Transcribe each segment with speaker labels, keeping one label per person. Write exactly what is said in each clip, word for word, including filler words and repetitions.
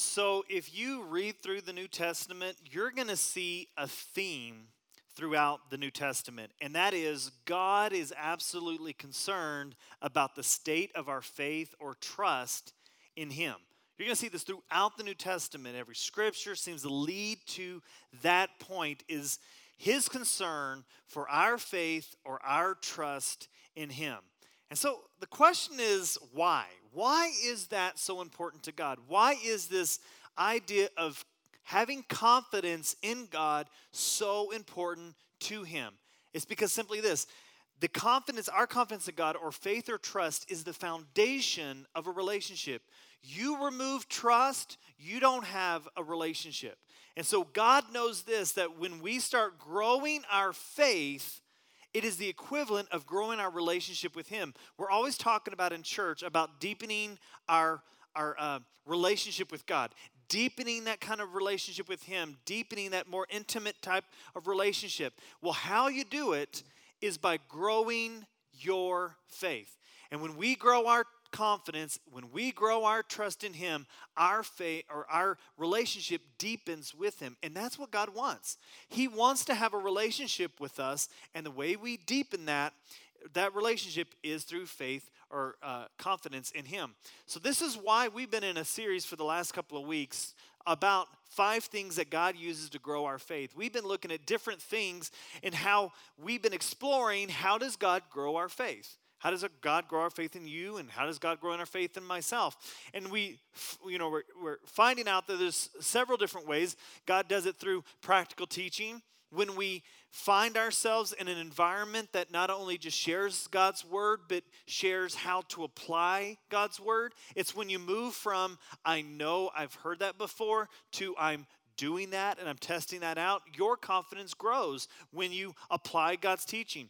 Speaker 1: So if you read through the New Testament, you're going to see a theme throughout the New Testament, and that is God is absolutely concerned about the state of our faith or trust in Him. You're going to see this throughout the New Testament. Every scripture seems to lead to that point, is His concern for our faith or our trust in Him. And so the question is, why? Why is that so important to God? Why is this idea of having confidence in God so important to Him? It's because simply this: the confidence, our confidence in God, or faith or trust, is the foundation of a relationship. You remove trust, you don't have a relationship. And so God knows this, that when we start growing our faith, it is the equivalent of growing our relationship with Him. We're always talking about in church about deepening our, our uh, relationship with God, deepening that kind of relationship with Him, deepening that more intimate type of relationship. Well, how you do it is by growing your faith. And when we grow our confidence, when we grow our trust in Him, our faith or our relationship deepens with Him. And that's what God wants. He wants to have a relationship with us, and the way we deepen that, that relationship is through faith or uh, confidence in Him. So this is why we've been in a series for the last couple of weeks about five things that God uses to grow our faith. We've been looking at different things and how we've been exploring, how does God grow our faith? How does God grow our faith in you, and how does God grow in our faith in myself? And we, you know, we're, we're finding out that there's several different ways. God does it through practical teaching. When we find ourselves in an environment that not only just shares God's word, but shares how to apply God's word. It's when you move from, I know I've heard that before, to I'm doing that and I'm testing that out. Your confidence grows when you apply God's teaching.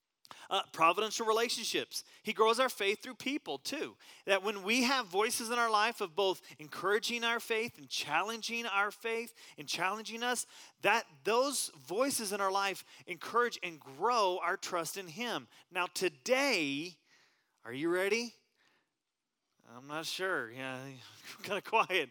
Speaker 1: Uh, providential relationships. He grows our faith through people too. That when we have voices in our life of both encouraging our faith and challenging our faith and challenging us, that those voices in our life encourage and grow our trust in Him. Now today, are you ready? I'm not sure. Yeah, kind of quiet.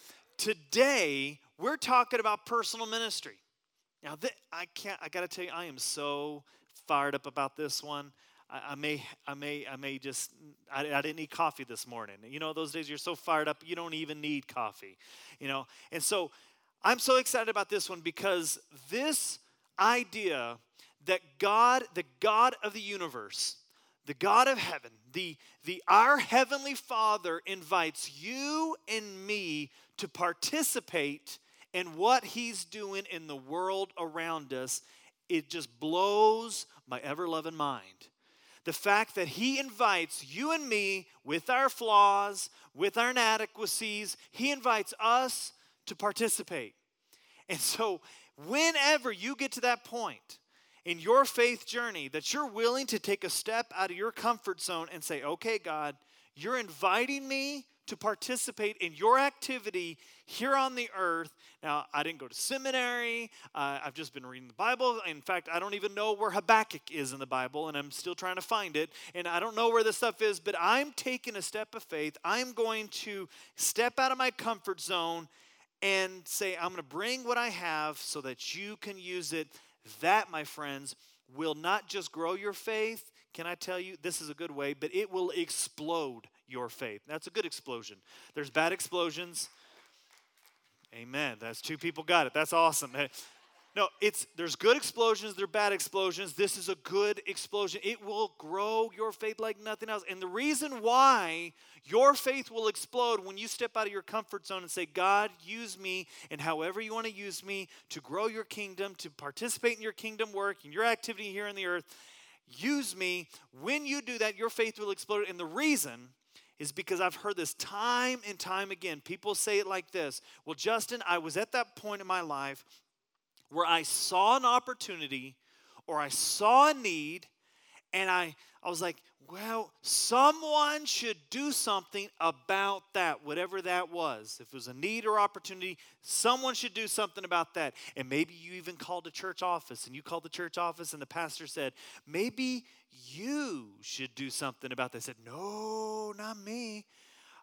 Speaker 1: Today, we're talking about personal ministry. Now, th- I can't. I got to tell you, I am so fired up about this one. I, I may, I may, I may just. I, I didn't need coffee this morning. You know, those days you're so fired up, you don't even need coffee. You know, and so I'm so excited about this one because this idea that God, the God of the universe, the God of heaven, the the our heavenly Father invites you and me to participate in what He's doing in the world around us. It just blows my ever-loving mind. The fact that He invites you and me with our flaws, with our inadequacies, He invites us to participate. And so whenever you get to that point in your faith journey that you're willing to take a step out of your comfort zone and say, okay, God, you're inviting me to participate in your activity here on the earth. Now, I didn't go to seminary. Uh, I've just been reading the Bible. In fact, I don't even know where Habakkuk is in the Bible, and I'm still trying to find it. And I don't know where this stuff is, but I'm taking a step of faith. I'm going to step out of my comfort zone and say, I'm going to bring what I have so that you can use it. That, my friends, will not just grow your faith. Can I tell you, this is a good way, but it will explode your faith. That's a good explosion. There's bad explosions. Amen. That's two people got it. That's awesome. No, it's there's good explosions, there are bad explosions. This is a good explosion. It will grow your faith like nothing else. And the reason why your faith will explode when you step out of your comfort zone and say, God, use me and however you want to use me to grow your kingdom, to participate in your kingdom work, in your activity here on the earth. Use me. When you do that, your faith will explode. And the reason is because I've heard this time and time again. People say it like this. Well, Justin, I was at that point in my life where I saw an opportunity or I saw a need, and I, I was like, well, someone should do something about that, whatever that was. If it was a need or opportunity, someone should do something about that. And maybe you even called a church office, and you called the church office, and the pastor said, maybe you should do something about that. I said, no, not me.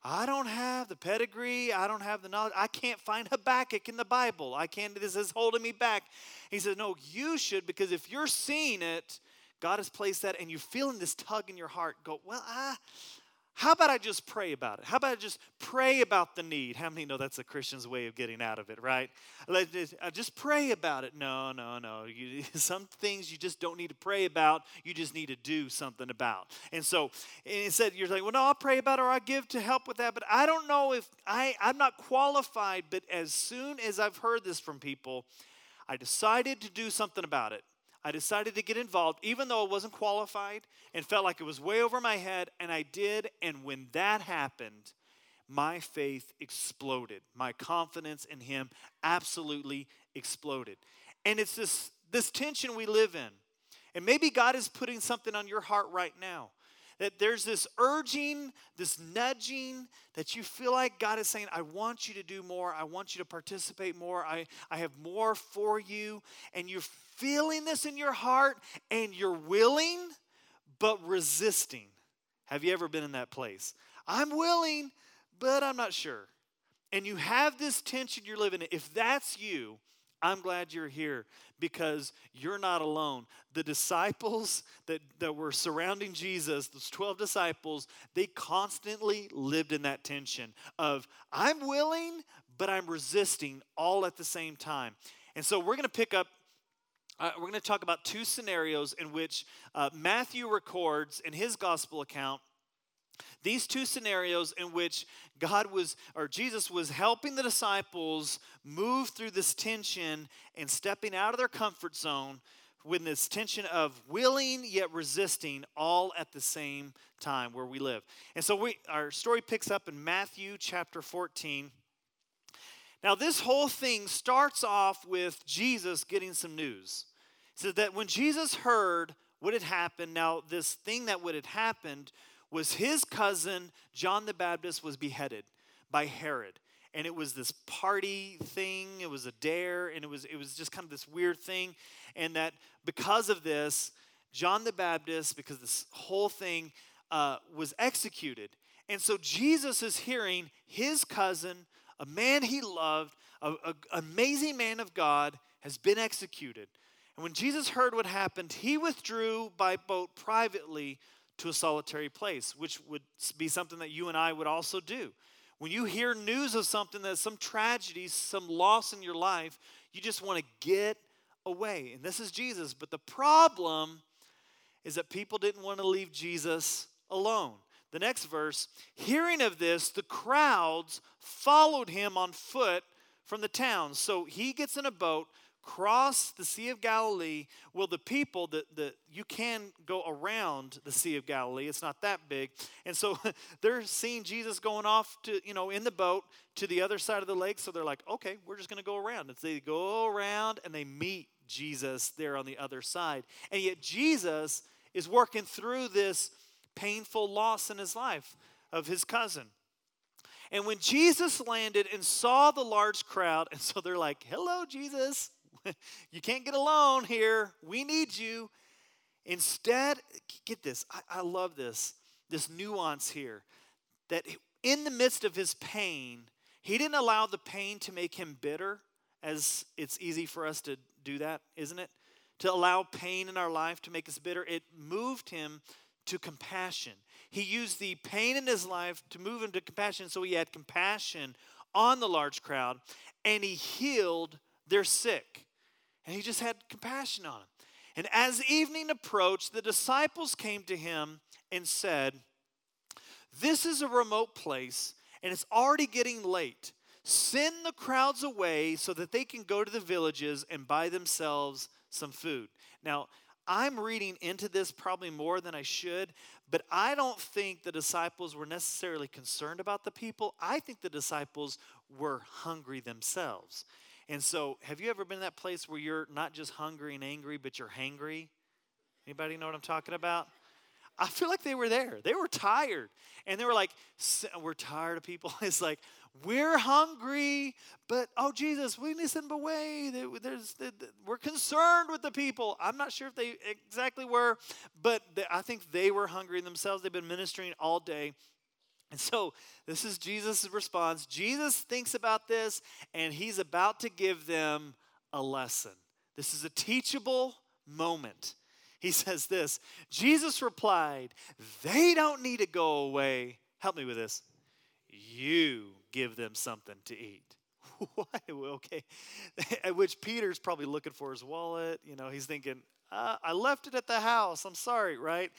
Speaker 1: I don't have the pedigree. I don't have the knowledge. I can't find Habakkuk in the Bible. I can't, this is holding me back. He said, no, you should, because if you're seeing it, God has placed that, and you're feeling this tug in your heart. Go, well, I, how about I just pray about it? How about I just pray about the need? How many know that's a Christian's way of getting out of it, right? Let just, uh, just pray about it. No, no, no. You, some things you just don't need to pray about. You just need to do something about. And so and it said, you're like, well, no, I'll pray about it or I'll give to help with that. But I don't know if I, I'm not qualified. But as soon as I've heard this from people, I decided to do something about it. I decided to get involved, even though I wasn't qualified and felt like it was way over my head, and I did. And when that happened, my faith exploded. My confidence in him absolutely exploded. And it's this, this tension we live in. And maybe God is putting something on your heart right now. That there's this urging, this nudging that you feel like God is saying, I want you to do more. I want you to participate more. I, I have more for you. And you're feeling this in your heart and you're willing but resisting. Have you ever been in that place? I'm willing, but I'm not sure. And you have this tension you're living in. If that's you, I'm glad you're here because you're not alone. The disciples that, that were surrounding Jesus, those twelve disciples, they constantly lived in that tension of I'm willing, but I'm resisting all at the same time. And so we're going to pick up, uh, we're going to talk about two scenarios in which uh, Matthew records in his gospel account. These two scenarios in which God was, or Jesus was helping the disciples move through this tension and stepping out of their comfort zone with this tension of willing yet resisting all at the same time where we live. And so we, our story picks up in Matthew chapter fourteen. Now this whole thing starts off with Jesus getting some news. It says that when Jesus heard what had happened, now this thing that would have happened was his cousin, John the Baptist, was beheaded by Herod. And it was this party thing, it was a dare, and it was it was just kind of this weird thing. And that because of this, John the Baptist, because this whole thing uh, was executed. And so Jesus is hearing his cousin, a man he loved, an amazing man of God, has been executed. And when Jesus heard what happened, he withdrew by boat privately to a solitary place, which would be something that you and I would also do. When you hear news of something, that's some tragedy, some loss in your life, you just want to get away. And this is Jesus. But the problem is that people didn't want to leave Jesus alone. The next verse, hearing of this, the crowds followed him on foot from the town. So he gets in a boat, cross the Sea of Galilee. Well, the people, the, the, you can go around the Sea of Galilee. It's not that big. And so they're seeing Jesus going off to, you know, in the boat to the other side of the lake. So they're like, okay, we're just going to go around. And so they go around and they meet Jesus there on the other side. And yet Jesus is working through this painful loss in his life of his cousin. And when Jesus landed and saw the large crowd, and so they're like, hello, Jesus. You can't get alone here. We need you. Instead, get this. I, I love this, this nuance here. That in the midst of his pain, he didn't allow the pain to make him bitter, as it's easy for us to do that, isn't it? To allow pain in our life to make us bitter. It moved him to compassion. He used the pain in his life to move him to compassion. So he had compassion on the large crowd, and he healed their sick. And he just had compassion on them. And as evening approached, the disciples came to him and said, this is a remote place, and it's already getting late. Send the crowds away so that they can go to the villages and buy themselves some food. Now, I'm reading into this probably more than I should, but I don't think the disciples were necessarily concerned about the people. I think the disciples were hungry themselves. And so, have you ever been in that place where you're not just hungry and angry, but you're hangry? Anybody know what I'm talking about? I feel like they were there. They were tired. And they were like, we're tired of people. It's like, we're hungry, but, oh, Jesus, we need to send them away. There's, we're concerned with the people. I'm not sure if they exactly were, but I think they were hungry themselves. They've been ministering all day. And so this is Jesus' response. Jesus thinks about this, and he's about to give them a lesson. This is a teachable moment. He says this, Jesus replied, they don't need to go away. Help me with this. You give them something to eat. What? Okay. At which Peter's probably looking for his wallet. You know, he's thinking, uh, I left it at the house. I'm sorry, right?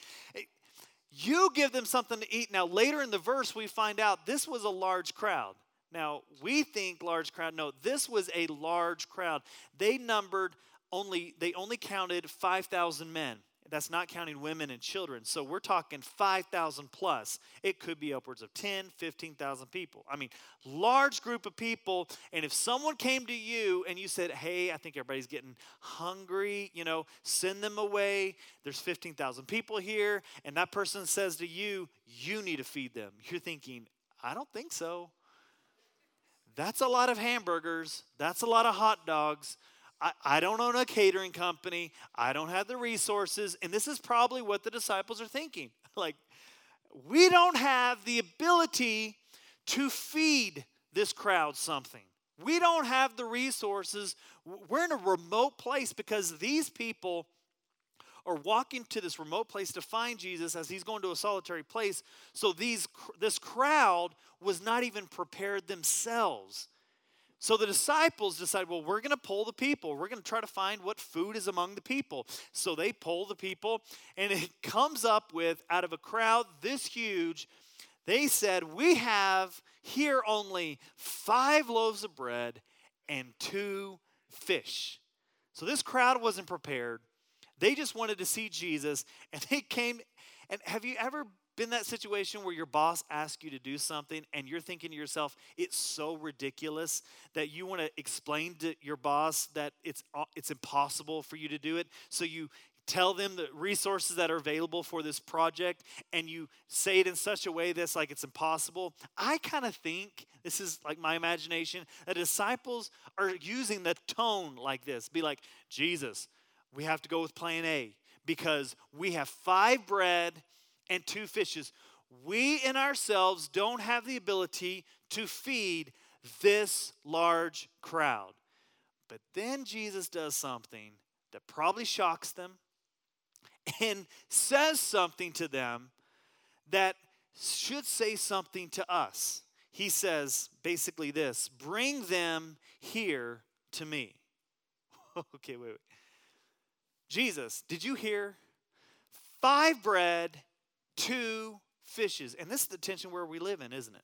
Speaker 1: You give them something to eat. Now, later in the verse, we find out this was a large crowd. Now, we think large crowd. No, this was a large crowd. They numbered only, they only counted five thousand men. That's not counting women and children. So we're talking five thousand plus. It could be upwards of ten, fifteen thousand people. I mean, large group of people. And if someone came to you and you said, hey, I think everybody's getting hungry, you know, send them away. There's fifteen thousand people here. And that person says to you, you need to feed them. You're thinking, I don't think so. That's a lot of hamburgers. That's a lot of hot dogs. I, I don't own a catering company. I don't have the resources. And this is probably what the disciples are thinking. Like, we don't have the ability to feed this crowd something. We don't have the resources. We're in a remote place because these people are walking to this remote place to find Jesus as he's going to a solitary place. So these this crowd was not even prepared themselves. So the disciples decide, well, we're going to poll the people. We're going to try to find what food is among the people. So they poll the people, and it comes up with, out of a crowd this huge, they said, we have here only five loaves of bread and two fish. So this crowd wasn't prepared. They just wanted to see Jesus, and they came. And have you ever been in that situation where your boss asks you to do something and you're thinking to yourself, it's so ridiculous that you want to explain to your boss that it's it's impossible for you to do it? So you tell them the resources that are available for this project, and you say it in such a way that's like it's impossible. I kind of think, this is like my imagination, that disciples are using the tone like this. Be like, Jesus, we have to go with plan A because we have five bread and two fishes. We in ourselves don't have the ability to feed this large crowd. But then Jesus does something that probably shocks them and says something to them that should say something to us. He says basically this, bring them here to me. Okay, wait, wait. Jesus, did you hear? Five bread, two fishes. And this is the tension where we live in, isn't it?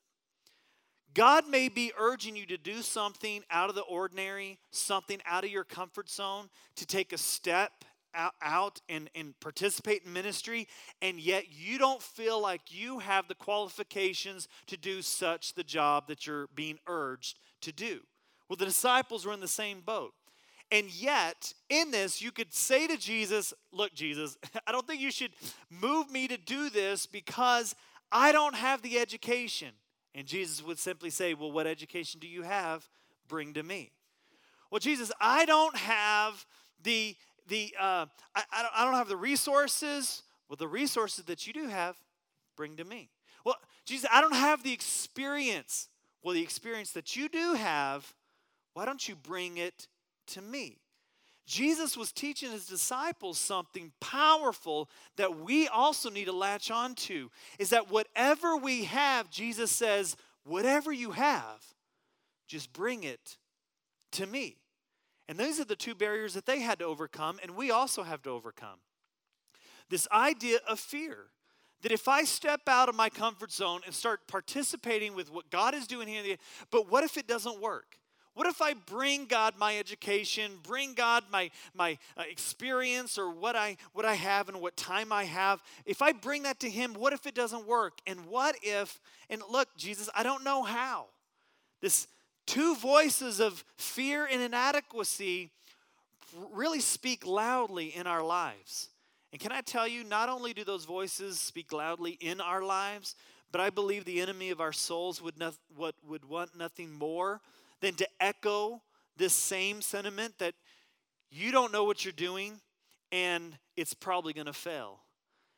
Speaker 1: God may be urging you to do something out of the ordinary, something out of your comfort zone, to take a step out, out and, and participate in ministry, and yet you don't feel like you have the qualifications to do such the job that you're being urged to do. Well, the disciples were in the same boat. And yet, in this, you could say to Jesus, look, Jesus, I don't think you should move me to do this because I don't have the education. And Jesus would simply say, well, what education do you have? Bring to me. Well, Jesus, I don't have the, the uh, I, I, don't, I don't have the resources. Well, the resources that you do have, bring to me. Well, Jesus, I don't have the experience. Well, the experience that you do have, why don't you bring it to me? Jesus was teaching his disciples something powerful that we also need to latch on to, is that whatever we have, Jesus says, whatever you have, just bring it to me. And these are the two barriers that they had to overcome, and we also have to overcome. This idea of fear, that if I step out of my comfort zone and start participating with what God is doing here, but what if it doesn't work? What if I bring God my education, bring God my, my uh, experience or what I, what I have and what time I have? If I bring that to him, what if it doesn't work? And what if, and look, Jesus, I don't know how. This two voices of fear and inadequacy really speak loudly in our lives. And can I tell you, not only do those voices speak loudly in our lives, but I believe the enemy of our souls would, not, what, would want nothing more than to echo this same sentiment that you don't know what you're doing and it's probably going to fail.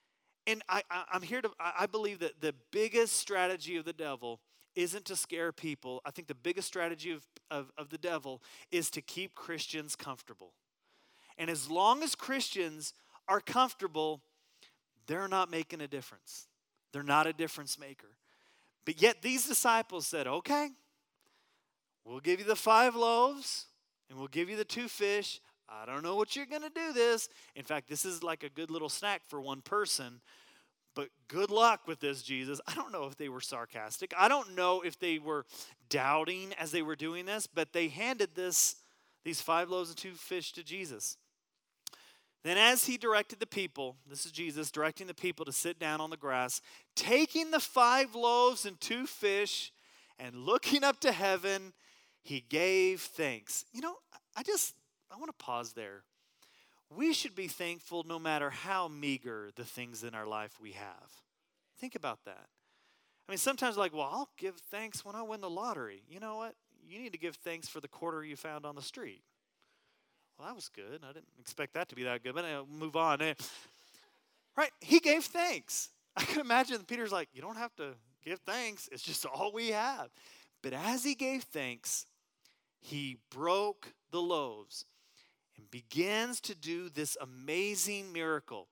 Speaker 1: And I, I, I'm here to, I I believe that the biggest strategy of the devil isn't to scare people. I think the biggest strategy of, of, of the devil is to keep Christians comfortable. And as long as Christians are comfortable, they're not making a difference. They're not a difference maker. But yet these disciples said, okay, we'll give you the five loaves and we'll give you the two fish. I don't know what you're going to do this. In fact, this is like a good little snack for one person. But good luck with this, Jesus. I don't know if they were sarcastic. I don't know if they were doubting as they were doing this, but they handed this, these five loaves and two fish to Jesus. Then as he directed the people, this is Jesus directing the people to sit down on the grass, taking the five loaves and two fish and looking up to heaven, he gave thanks. You know, I just, I want to pause there. We should be thankful no matter how meager the things in our life we have. Think about that. I mean, sometimes like, well, I'll give thanks when I win the lottery. You know what? You need to give thanks for the quarter you found on the street. Well, that was good. I didn't expect that to be that good, but I'll move on. Right? He gave thanks. I can imagine Peter's like, you don't have to give thanks. It's just all we have. But as he gave thanks, he broke the loaves and begins to do this amazing miracle.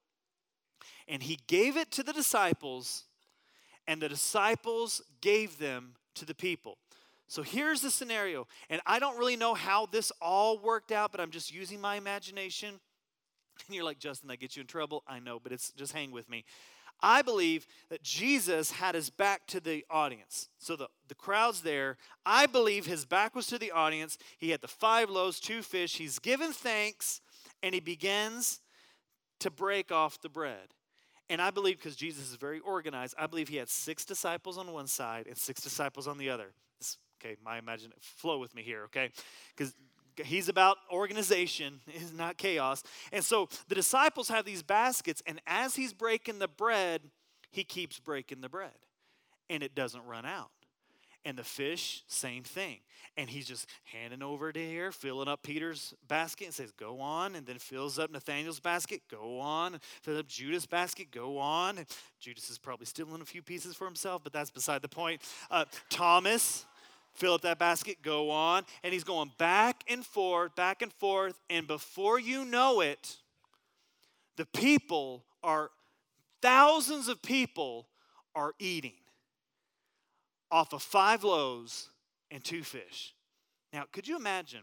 Speaker 1: And he gave it to the disciples, and the disciples gave them to the people. So here's the scenario, and I don't really know how this all worked out, but I'm just using my imagination. And you're like, Justin, that gets you in trouble. I know, but it's just hang with me. I believe that Jesus had his back to the audience. So the, the crowd's there. I believe his back was to the audience. He had the five loaves, two fish. He's given thanks, and he begins to break off the bread. And I believe, because Jesus is very organized, I believe he had six disciples on one side and six disciples on the other. This, okay, my imagination, flow with me here, okay? Because he's about organization, it's not chaos. And so the disciples have these baskets, and as he's breaking the bread, he keeps breaking the bread, and it doesn't run out. And the fish, same thing. And he's just handing over to here, filling up Peter's basket and says, go on. And then fills up Nathaniel's basket, go on. Fills up Judas' basket, go on. And Judas is probably stealing a few pieces for himself, but that's beside the point. Uh, Thomas, fill up that basket, go on. And he's going back and forth, back and forth. And before you know it, the people are, thousands of people are eating off of five loaves and two fish. Now, could you imagine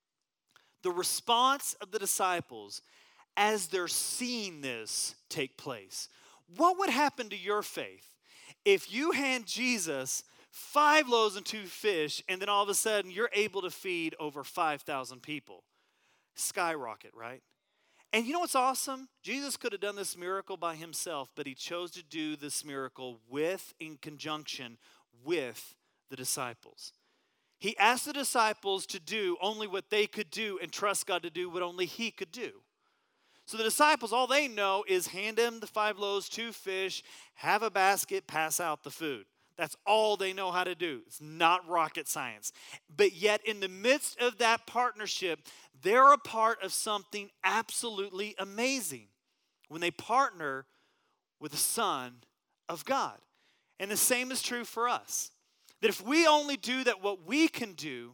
Speaker 1: the response of the disciples as they're seeing this take place? What would happen to your faith if you hand Jesus five loaves and two fish, and then all of a sudden you're able to feed over five thousand people? Skyrocket, right? And you know what's awesome? Jesus could have done this miracle by himself, but he chose to do this miracle with, in conjunction with the disciples. He asked the disciples to do only what they could do and trust God to do what only he could do. So the disciples, all they know is hand him the five loaves, two fish, have a basket, pass out the food. That's all they know how to do. It's not rocket science. But yet in the midst of that partnership, they're a part of something absolutely amazing when they partner with the Son of God. And the same is true for us. That if we only do that what we can do,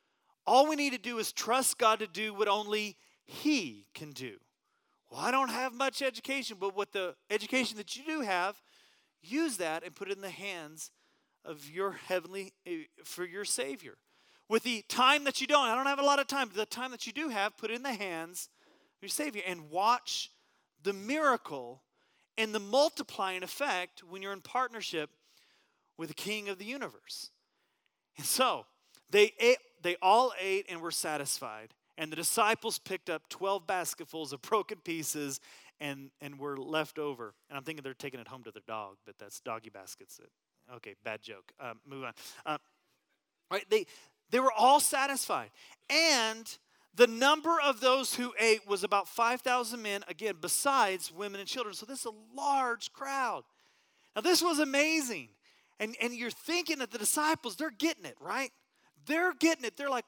Speaker 1: all we need to do is trust God to do what only he can do. Well, I don't have much education, but what the education that you do have, use that and put it in the hands of your heavenly, for your Savior. With the time that you don't, I don't have a lot of time, but the time that you do have, put it in the hands of your Savior and watch the miracle and the multiplying effect when you're in partnership with the King of the universe. And so they ate, they all ate and were satisfied. And the disciples picked up twelve basketfuls of broken pieces and, and were left over. And I'm thinking they're taking it home to their dog, but that's doggy baskets. Okay, bad joke. Um, move on. Uh, right? They they were all satisfied. And the number of those who ate was about five thousand men, again, besides women and children. So this is a large crowd. Now this was amazing. And, and you're thinking that the disciples, they're getting it, right? They're getting it. They're like,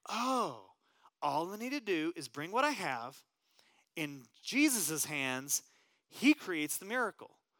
Speaker 1: oh, all I need to do is bring what I have in Jesus' hands. He creates the miracle.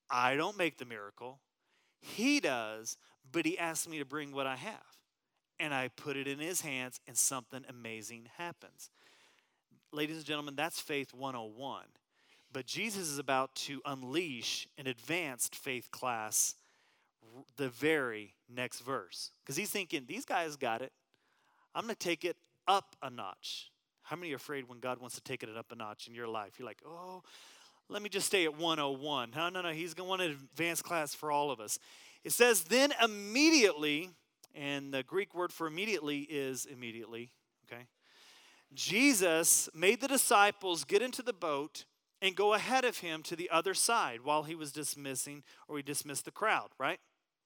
Speaker 1: I don't make the miracle. He does, but he asked me to bring what I have. And I put it in his hands, and something amazing happens. Ladies and gentlemen, that's faith one oh one. But Jesus is about to unleash an advanced faith class the very next verse. Because he's thinking, these guys got it. I'm going to take it up a notch. How many are afraid when God wants to take it up a notch in your life? You're like, oh, let me just stay at one oh one. No, no, no. He's going to want an advanced class for all of us. It says, then immediately, and the Greek word for immediately is immediately, okay? Jesus made the disciples get into the boat and go ahead of him to the other side while he was dismissing, or he dismissed the crowd, right?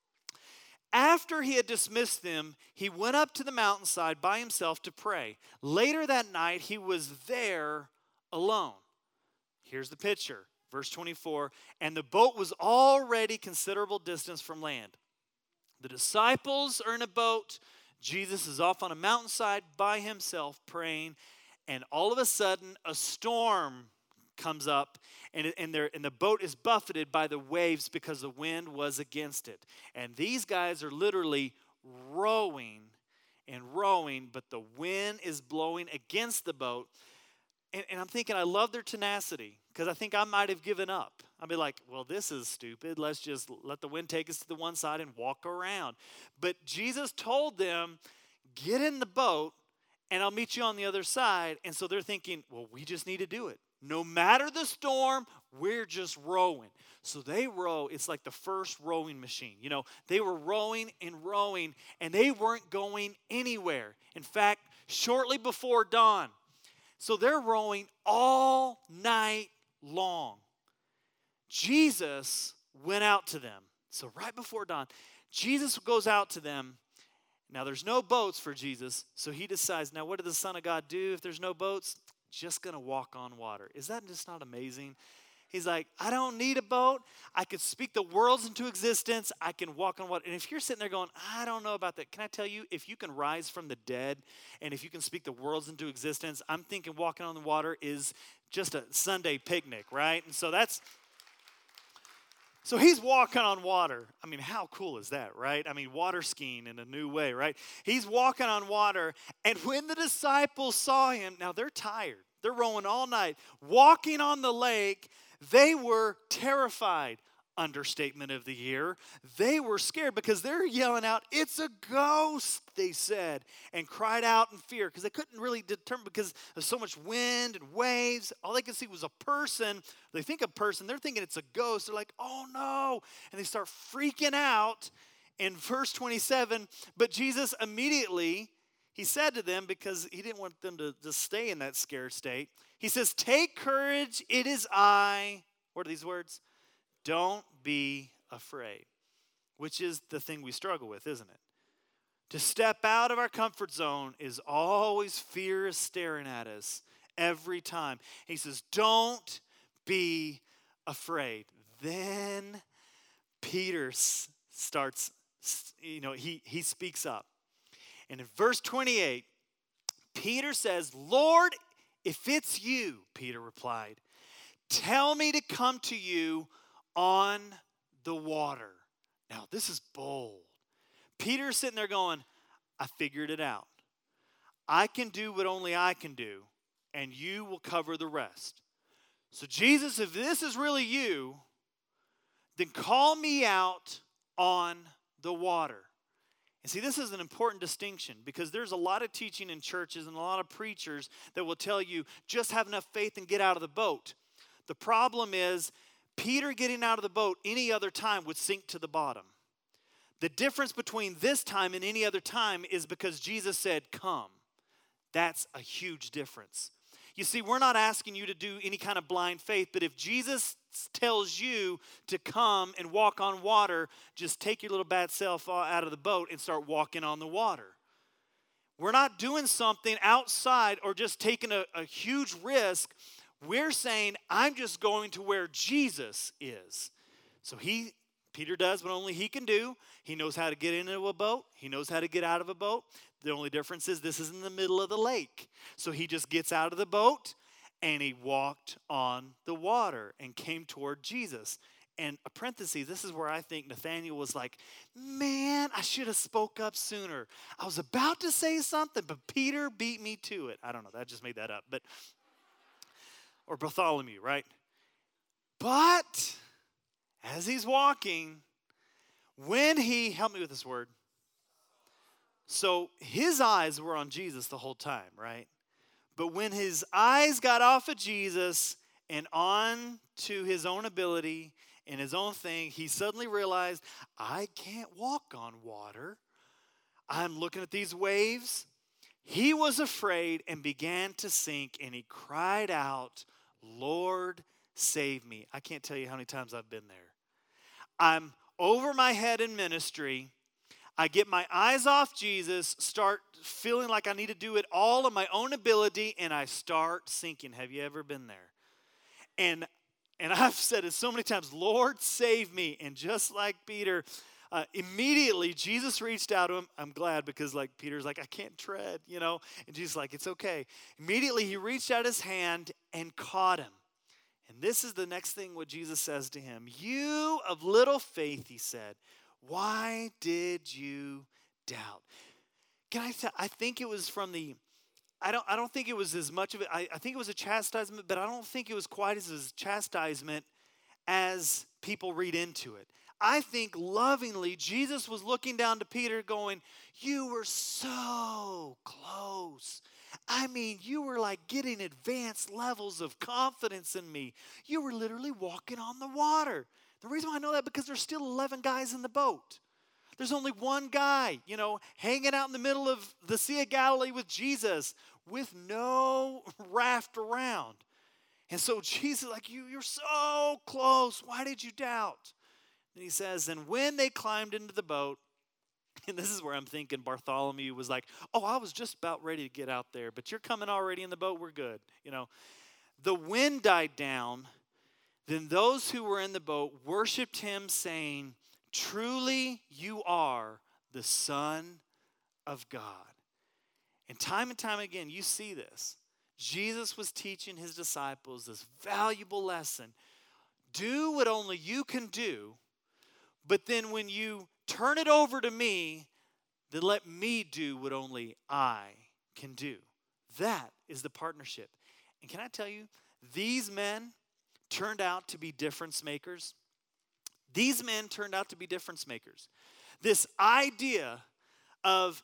Speaker 1: After he had dismissed them, he went up to the mountainside by himself to pray. Later that night, he was there alone. Here's the picture, verse twenty-four, and the boat was already considerable distance from land. The disciples are in a boat. Jesus is off on a mountainside by himself praying, and all of a sudden a storm comes up, and, and, and the boat is buffeted by the waves because the wind was against it. And these guys are literally rowing and rowing, but the wind is blowing against the boat. And, and I'm thinking, I love their tenacity, because I think I might have given up. I'd be like, well, this is stupid. Let's just let the wind take us to the one side and walk around. But Jesus told them, get in the boat, and I'll meet you on the other side. And so they're thinking, well, we just need to do it. No matter the storm, we're just rowing. So they row. It's like the first rowing machine. You know, they were rowing and rowing, and they weren't going anywhere. In fact, shortly before dawn. So they're rowing all night long. Jesus went out to them. So right before dawn, Jesus goes out to them. Now there's no boats for Jesus, so he decides, now what did the Son of God do if there's no boats? Just going to walk on water. Is that just not amazing? He's like, I don't need a boat. I could speak the worlds into existence. I can walk on water. And if you're sitting there going, I don't know about that. Can I tell you, if you can rise from the dead and if you can speak the worlds into existence, I'm thinking walking on the water is just a Sunday picnic, right? And so that's, so he's walking on water. I mean, how cool is that, right? I mean, water skiing in a new way, right? He's walking on water. And when the disciples saw him, now they're tired. They're rowing all night, walking on the lake. They were terrified. Understatement of the year. They were scared because they're yelling out, it's a ghost, they said, and cried out in fear because they couldn't really determine because there's so much wind and waves. All they could see was a person. They think a person. They're thinking it's a ghost. They're like, oh no. And they start freaking out. In verse twenty-seven, but Jesus immediately, he said to them, because he didn't want them to, to stay in that scared state, he says, take courage, it is I. What are these words? Don't be afraid, which is the thing we struggle with, isn't it? To step out of our comfort zone is always fear is staring at us every time. He says, don't be afraid. Then Peter starts, you know, he, he speaks up. And in verse twenty-eight, Peter says, Lord, if it's you, Peter replied, tell me to come to you on the water. Now, this is bold. Peter's sitting there going, I figured it out. I can do what only I can do, and you will cover the rest. So, Jesus, if this is really you, then call me out on the water. And see, this is an important distinction because there's a lot of teaching in churches and a lot of preachers that will tell you, just have enough faith and get out of the boat. The problem is, Peter getting out of the boat any other time would sink to the bottom. The difference between this time and any other time is because Jesus said, come. That's a huge difference. You see, we're not asking you to do any kind of blind faith, but if Jesus tells you to come and walk on water, just take your little bad self out of the boat and start walking on the water. We're not doing something outside or just taking a, a huge risk. We're saying, I'm just going to where Jesus is. So he, Peter does what only he can do. He knows how to get into a boat. He knows how to get out of a boat. The only difference is this is in the middle of the lake. So he just gets out of the boat and he walked on the water and came toward Jesus. And a parenthesis, this is where I think Nathaniel was like, man, I should have spoke up sooner. I was about to say something, but Peter beat me to it. I don't know, that just made that up. But or Bartholomew, right? But as he's walking, when he, help me with this word. So his eyes were on Jesus the whole time, right? But when his eyes got off of Jesus and on to his own ability and his own thing, he suddenly realized, I can't walk on water. I'm looking at these waves. He was afraid and began to sink, and he cried out, Lord, save me. I can't tell you how many times I've been there. I'm over my head in ministry. I get my eyes off Jesus, start feeling like I need to do it all on my own ability, and I start sinking. Have you ever been there? And and I've said it so many times, Lord, save me. And just like Peter, uh, immediately Jesus reached out to him. I'm glad because like Peter's like, I can't tread, you know. And Jesus like, it's okay. Immediately he reached out his hand and caught him. And this is the next thing what Jesus says to him. You of little faith, he said, why did you doubt? Can I tell, I think it was from the, I don't I don't think it was as much of it, I, I think it was a chastisement, but I don't think it was quite as a chastisement as people read into it. I think lovingly, Jesus was looking down to Peter going, you were so close. I mean, you were like getting advanced levels of confidence in me. You were literally walking on the water. The reason why I know that because there's still eleven guys in the boat. There's only one guy, you know, hanging out in the middle of the Sea of Galilee with Jesus with no raft around. And so Jesus is like, you, you're so close. Why did you doubt? And he says, and when they climbed into the boat, and this is where I'm thinking Bartholomew was like, oh, I was just about ready to get out there, but you're coming already in the boat, we're good. You know, the wind died down. Then those who were in the boat worshiped him, saying, truly you are the Son of God. And time and time again, you see this. Jesus was teaching his disciples this valuable lesson. Do what only you can do, but then when you turn it over to me, then let me do what only I can do. That is the partnership. And can I tell you, these men turned out to be difference makers. These men turned out to be difference makers. This idea of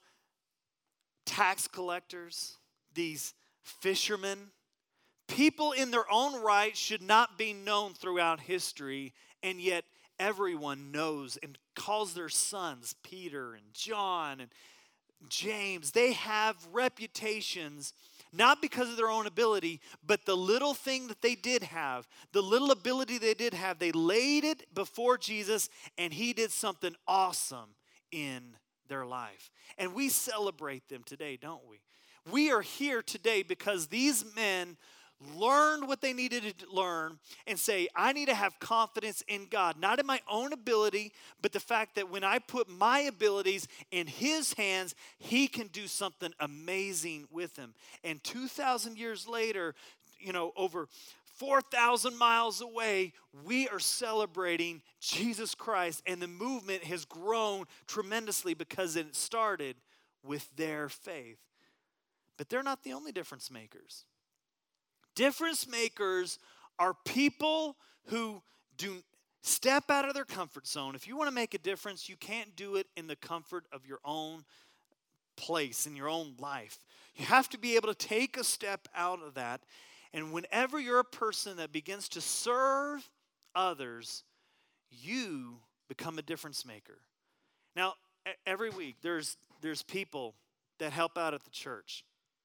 Speaker 1: tax collectors, these fishermen, people in their own right should not be known throughout history, and yet everyone knows and calls their sons Peter and John and James. They have reputations not because of their own ability, but the little thing that they did have, the little ability they did have, they laid it before Jesus, and he did something awesome in their life. And we celebrate them today, don't we? We are here today because these men learned what they needed to learn and say, I need to have confidence in God, not in my own ability, but the fact that when I put my abilities in his hands, he can do something amazing with them. And two thousand years later, you know, over four thousand miles away, we are celebrating Jesus Christ, and the movement has grown tremendously because it started with their faith. But they're not the only difference makers. Difference makers are people who do step out of their comfort zone. If you want to make a difference, you can't do it in the comfort of your own place, in your own life. You have to be able to take a step out of that. And whenever you're a person that begins to serve others, you become a difference maker. Now, every week there's there's people that help out at the church,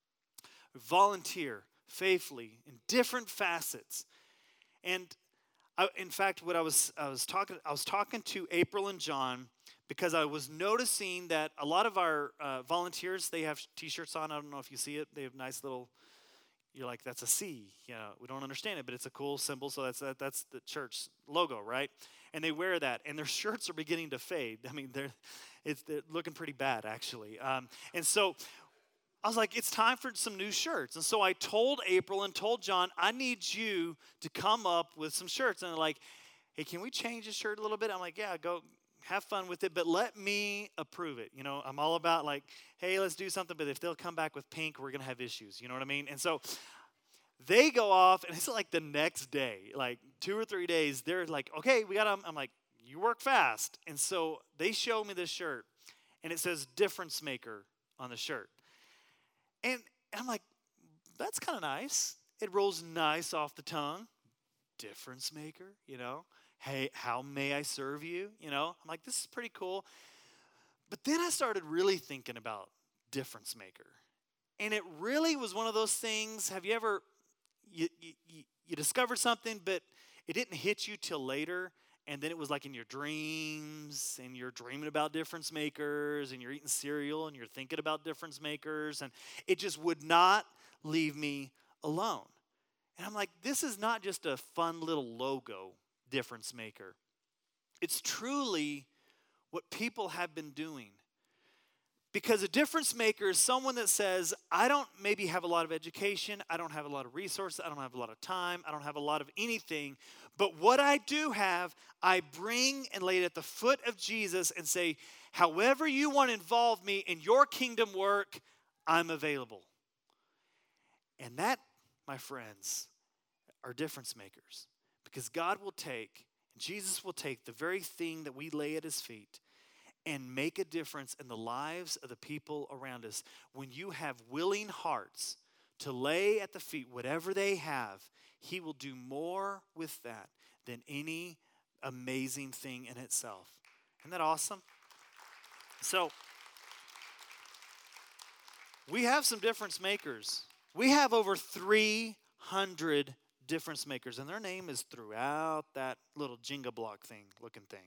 Speaker 1: volunteer faithfully in different facets. And I, in fact, what I was I was talking I was talking to April and John because I was noticing that a lot of our uh, volunteers, they have t-shirts on. I don't know if you see it. They have nice little, you're like, that's a C. Yeah, we don't understand it, but it's a cool symbol. So that's that, that's the church logo, right? And they wear that, and their shirts are beginning to fade. I mean, they're it's they're looking pretty bad, actually. Um, and so I was like, it's time for some new shirts. And so I told April and told John, I need you to come up with some shirts. And they're like, hey, can we change the shirt a little bit? I'm like, yeah, go have fun with it, but let me approve it. You know, I'm all about like, hey, let's do something, but if they'll come back with pink, we're going to have issues. You know what I mean? And so they go off, and it's like the next day, like two or three days, they're like, okay, we got them. I'm like, you work fast. And so they show me this shirt, and it says difference maker on the shirt. And I'm like, that's kind of nice. It rolls nice off the tongue. Difference maker, you know. Hey, how may I serve you? You know, I'm like, this is pretty cool. But then I started really thinking about difference maker. And it really was one of those things, have you ever, you, you, you discovered something, but it didn't hit you till later, and then it was like in your dreams, and you're dreaming about difference makers, and you're eating cereal, and you're thinking about difference makers, and it just would not leave me alone. And I'm like, this is not just a fun little logo difference maker. It's truly what people have been doing. Because a difference maker is someone that says, I don't maybe have a lot of education, I don't have a lot of resources, I don't have a lot of time, I don't have a lot of anything, but what I do have, I bring and lay it at the foot of Jesus and say, however you want to involve me in your kingdom work, I'm available. And that, my friends, are difference makers. Because God will take, Jesus will take the very thing that we lay at his feet and make a difference in the lives of the people around us. When you have willing hearts to lay at the feet whatever they have, he will do more with that than any amazing thing in itself. Isn't that awesome? So, we have some difference makers. We have over three hundred difference makers, and their name is throughout that little Jenga block thing looking thing.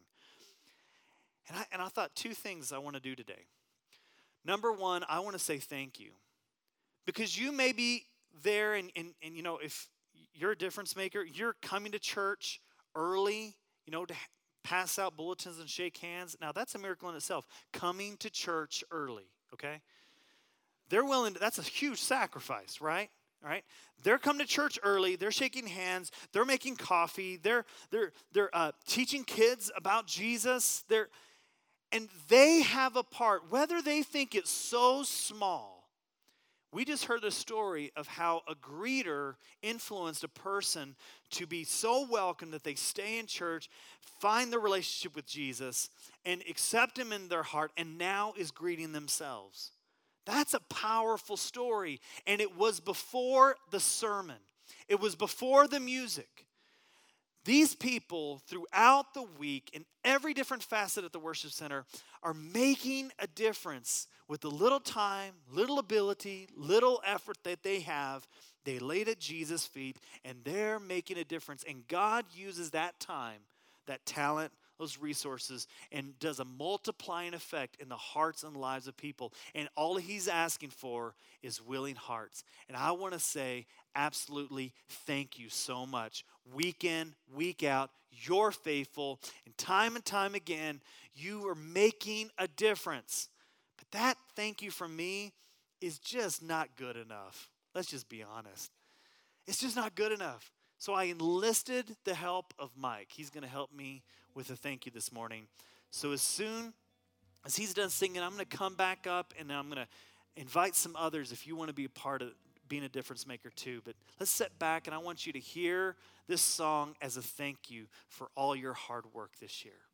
Speaker 1: And I, and I thought two things I want to do today. Number one, I want to say thank you. Because you may be there, and, and, and you know, if you're a difference maker, you're coming to church early, you know, to pass out bulletins and shake hands. Now, that's a miracle in itself, coming to church early, okay? They're willing to, that's a huge sacrifice, right? All right, they're coming to church early. They're shaking hands. They're making coffee. They're they're they're uh, teaching kids about Jesus. They're and they have a part, whether they think it's so small. We just heard a story of how a greeter influenced a person to be so welcome that they stay in church, find their relationship with Jesus, and accept him in their heart, and now is greeting themselves. That's a powerful story, and it was before the sermon. It was before the music. These people throughout the week in every different facet at the worship center are making a difference with the little time, little ability, little effort that they have. They laid at Jesus' feet, and they're making a difference. And God uses that time, that talent, those resources, and does a multiplying effect in the hearts and lives of people. And all he's asking for is willing hearts. And I want to say absolutely thank you so much. Week in, week out, you're faithful. And time and time again, you are making a difference. But that thank you from me is just not good enough. Let's just be honest. It's just not good enough. So I enlisted the help of Mike. He's going to help me with a thank you this morning. So as soon as he's done singing, I'm going to come back up and I'm going to invite some others if you want to be a part of being a difference maker too. But let's sit back, and I want you to hear this song as a thank you for all your hard work this year.